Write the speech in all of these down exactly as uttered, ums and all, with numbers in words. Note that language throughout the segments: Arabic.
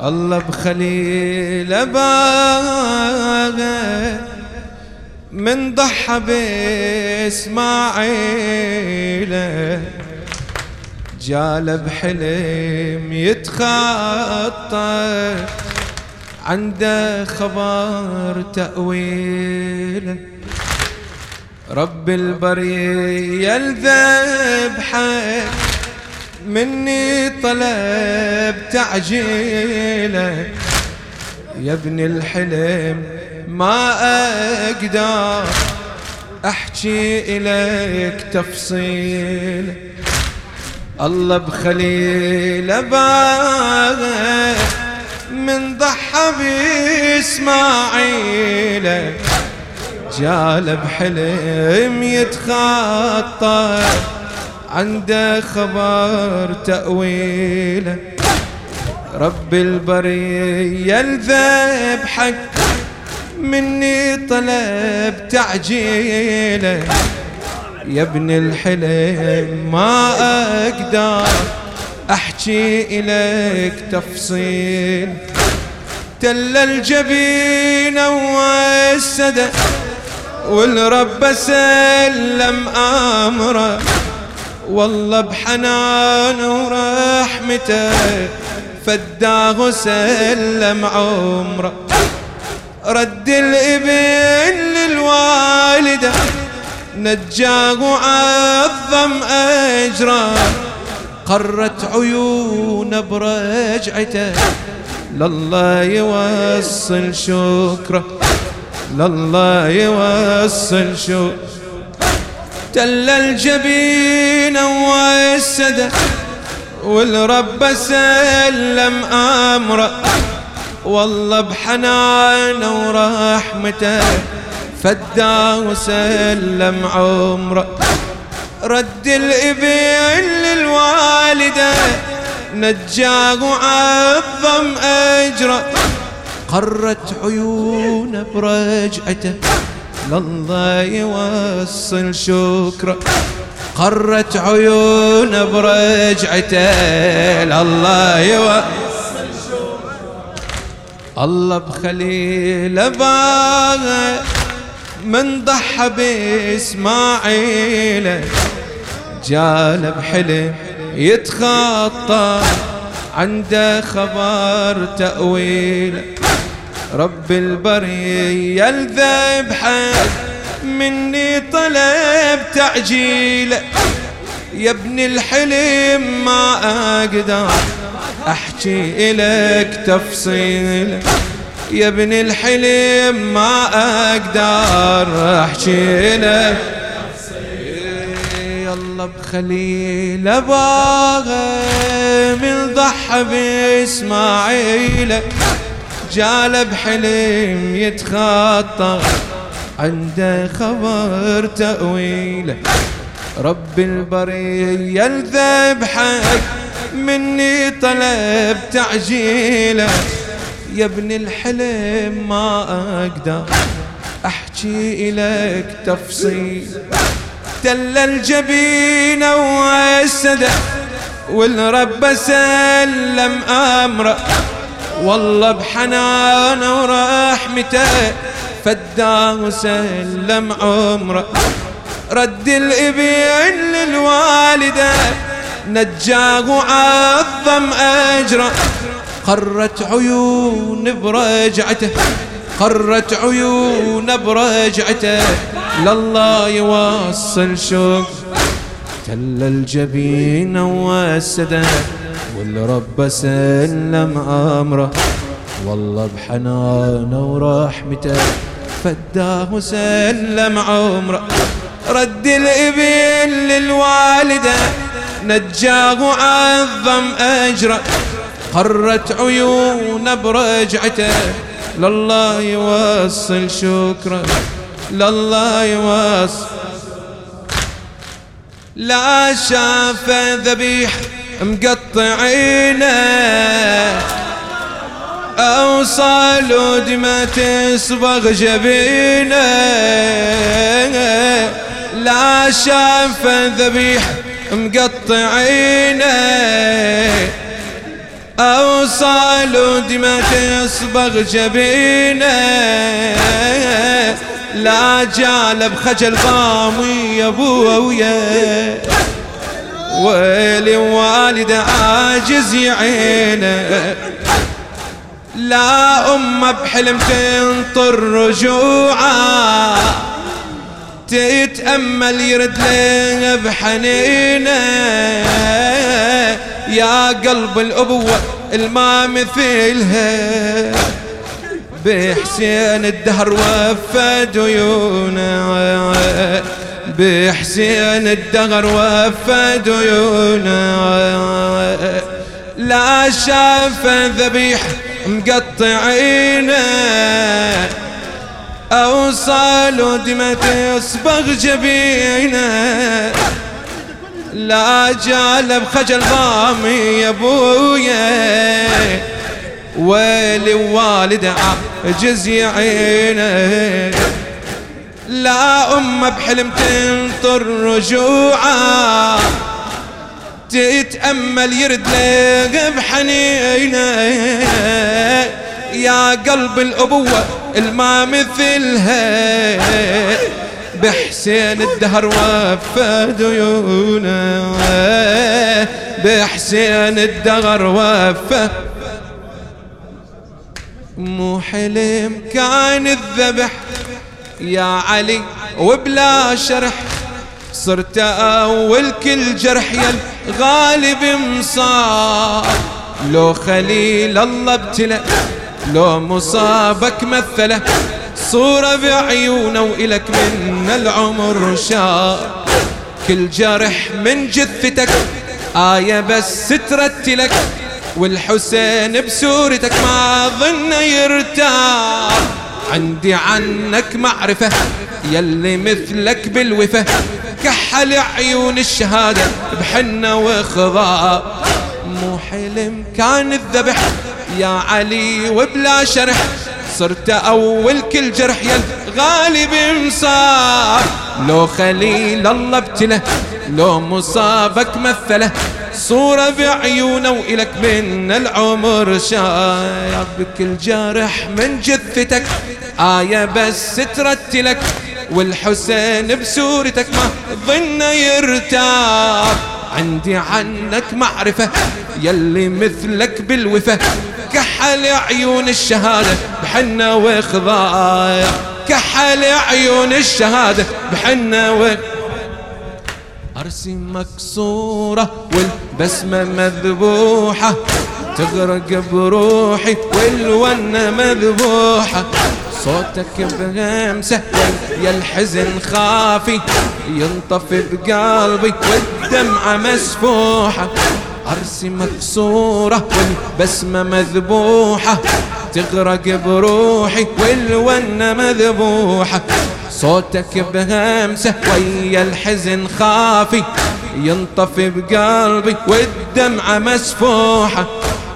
الله بخليل باغى من ضحى بإسماعيل، جال بحلم يتخطى عنده خبر تأويله. رب البرية الذبحة مني طلب تعجيله، يا ابن الحلم ما أقدر أحكي إليك تفصيل. الله بخليل باغى من ضحى بإسماعيل، جال بحلم يتخطى عنده خبر تأويله. رب البرية الذبحك مني طلب تعجيله، يا ابن الحلم ما أقدر أحكي إليك تفصيل. تل الجبين والسدى والرب سلم أمره، والله بحنان ورحمته فداه سلم عمره. رد الابن للوالده نجاه وعظم أجره، قرت عيونه برجعته لله يوصل شكره، لله يوصل شكره. تل الجبين والسدى والرب سلم أمره، والله بحنانه ورحمته فداه وسلم عمره. رد الابن للوالده نجاه وعظم أجره، قرت عيونه برجعته لله يوصل شكره، قرت عيونه برجعته لله يوصل شكره. الله بخليل باغى من ضحى بإسماعيل، جال بحلم يتخطى عنده خبر تأويله. رب البرية الذبحة مني طلب تعجيله، يا ابن الحلم ما أقدر أحكي إليك تفصيل، يا ابن الحلم ما أقدر أحكي لك. الله بخليل باغى من ضحى بإسماعيل، جال بحلم يتخطى عنده خبر تأويله. رب البرية الذبحة مني طلب تعجيله، يا ابن الحلم ما أقدر أحكي إليك تفصيل. تل الجبين والسدى والرب سلم أمره، والله بحنانه ورحمته فداه وسلم عمره. رد الابن للوالده نجاه وعظم أجره، قرت عيون برجعته، قرت عيون برجعته لله يوصل شكر. تل الجبين والسدى والرب سلم أمره، والله بحنانه ورحمته فداه وسلم عمره. رد الابن للوالده نجاه وعظم أجره، قرت عيونه برجعته لله يوصل شكرا، لله يوصل. لا شاف ذبيح مقطعينه أوصل دمى تصبغ جبينه، لا شاف ذبيح مقطعينه أوصال ودمى تصبغ جبينه لا جالب خجل ضامي يا ابويا ويلي والده عاجز يعينه لا أمه بحلم تنطر رجوعه تتأمل يرد له بحنينه يا قلب الأبوة الما مثلها بحسين الدهر وفى ديونه بحسين الدهر وفى ديونه لا شاف ذبيح مقطعينه أوصال ودمى تصبغ جبينه لا جالب خجل ضامي يا ابويا ويلي والد عاجز يعينه لا أمه بحلم تنطر رجوعه تتأمل يرد له بحنينه يا قلب الأبوة الما مثلها بحسين الدهر وفى ديونه بحسين الدهر وفى مو حلم كان الذبح يا علي وبلا شرح صرت أول كل جرح يا الغالب مصاب لو خليل الله ابتلى لو مصابك مثله صورة بعيونه وإلك من العمر شاب كل جرح من جثتك آية بس ترتلك والحسين بسورتك ما ظن يرتاح عندي عنك معرفة يلي مثلك بالوفا كحل عيون الشهادة بحنة وخضاب مو حلم كان الذبح يا علي وبلا شرح صرت أول كل جرح يا الغالب مصاب لو خليل الله ابتله لو مصابك مثله صورة بعيونه وإلك من العمر شاب كل جارح من جثتك آية بس ترتلك والحسين بسورتك ما ظن يرتاب عندي عنك معرفة يلي مثلك بالوفا كحل عيون الشهادة بحنة وخضايا كحل عيون الشهادة بحنة وخضايا أرسي مكسورة والبسمة مذبوحة تغرق بروحي والونة مذبوحة صوتك بهمسة يا الحزن خافي ينطفي بقلبي والدمعة مسفوحة أرسي مكسورة والبسمة مذبوحة تغرق بروحي والونة مذبوحة صوتك بهمسة ويا الحزن خافي ينطفي بقلبي والدمعة مسفوحة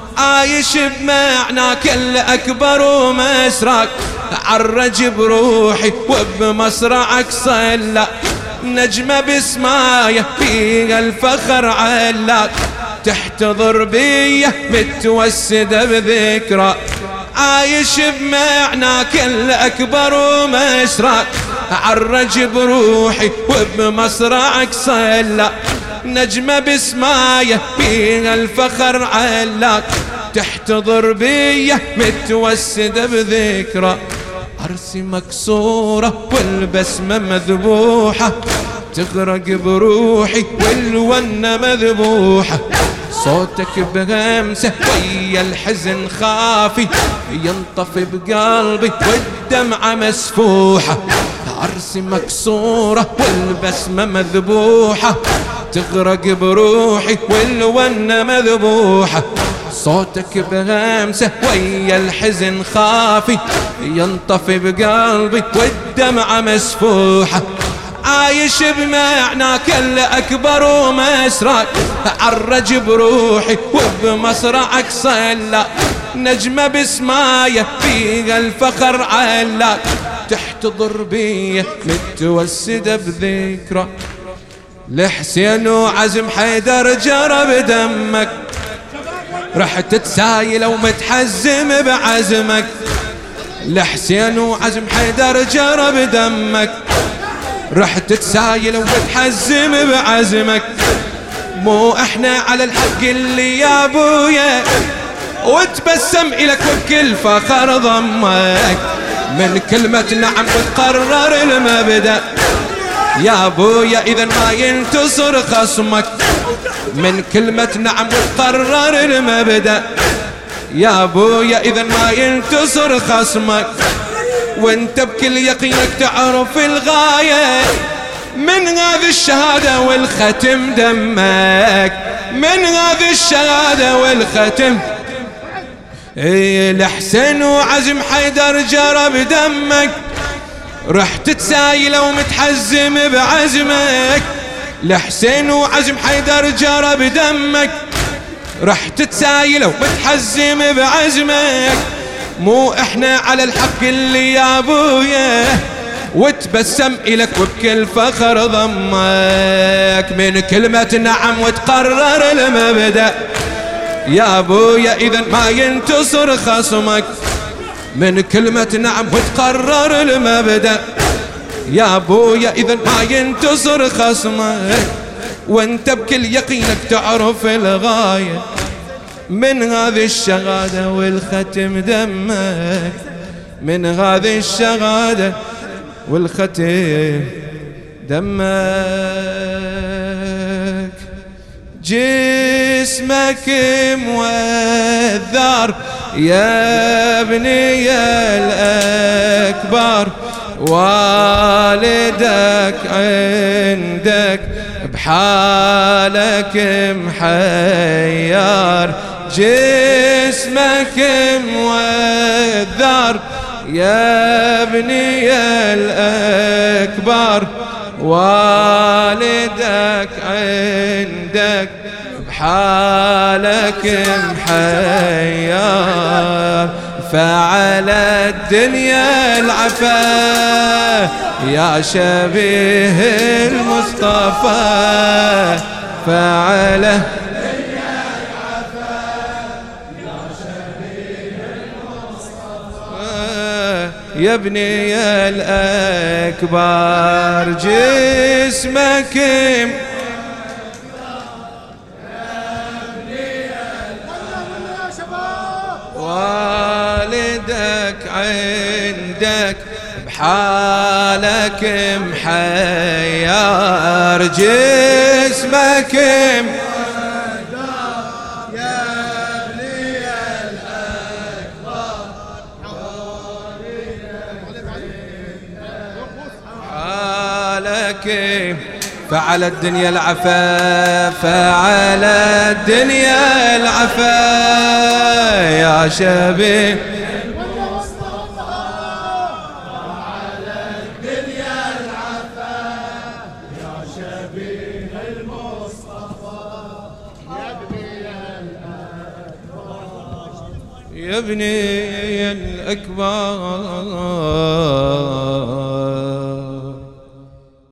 عايش بمعناك الأكبر ومسراك عرج بروحي وبمصرعك صلى نجمة بسماية فيها الفخر علاك تحتضر بيه متوسدة بذكرى عايش بمعناك الأكبر ومشراك عرج بروحي وبمصرعك صلى نجمة بسماية فيها الفخر علاك تحتضر بيه متوسدة بذكرى عرسي مكسورة والبسمة مذبوحة تغرق بروحي والونة مذبوحة صوتك بهمسة ويا الحزن خافي ينطفي بقلبي والدمعة مسفوحة عرسي مكسورة والبسمة مذبوحة تغرق بروحي والونة مذبوحة صوتك بهمسة ويا الحزن خافي ينطفي بقلبي والدمعة مسفوحة عايش بمعناك الأكبر ومسراك عرج بروحي وبمصرعك صلى نجمة بسماية فيها الفخر علاك تحتضر بيه متوسدة بذكرى لحسين وعزم حيدر جرى بدمك رحت تسايل ومتحزم بعزمك، لحسين وعزم حيدر جرب دمك. رحت تسايل ومتحزم بعزمك، مو احنا على الحق اللي يا ابويا، وتبسم إلك وبكل فخر ضمك. من كلمة نعم وتقرر المبدأ يا ابويا إذا ما ينتصر خصمك. من كلمة نعم وتقرر المبدأ يا ابويا إذا ما ينتصر خصمك. وانت بكل يقينك تعرف الغاية، من هذه الشهادة والختم دمك. من هذه الشهادة والختم ايه لحسين وعزم حيدر جرب دمك. رحت تسايل ومتحزم بعزمك، لحسين وعزم حيدر جرب دمك. رحت تسايل ومتحزم بعزمك، مو احنا على الحق اللي يا ابويا، وتبسم إلك وبكل فخر ضمك. من كلمة نعم وتقرر المبدأ يا ابويا إذا ما ينتصر خصمك. من كلمة نعم وتقرر المبدأ يا ابويا إذا ما ينتصر خصمك. وانت بكل يقينك تعرف الغاية، من هذه الشهادة والختم دمك. من هذه الشهادة والختم دمك. جسمك موذر يا ابني الأكبر، والدك عندك بحالك محير. جسمك موذر يا ابني الأكبر، والدك عندك بحالك محير. فعلى الدنيا العفا يا شبيه المصطفى، فعلى الدنيا العفا يا شبيه المصطفى. يا ابني الأكبر جسمك والدك عندك بحالك محير. جسمك يا ابني الأكبر، حالك فعلى الدنيا العفا، فعلى الدنيا العفا يا شبيه المصطفى. وعلى الدنيا العفا يا شبيه المصطفى. يا ابني الأكبر، يا ابني الأكبر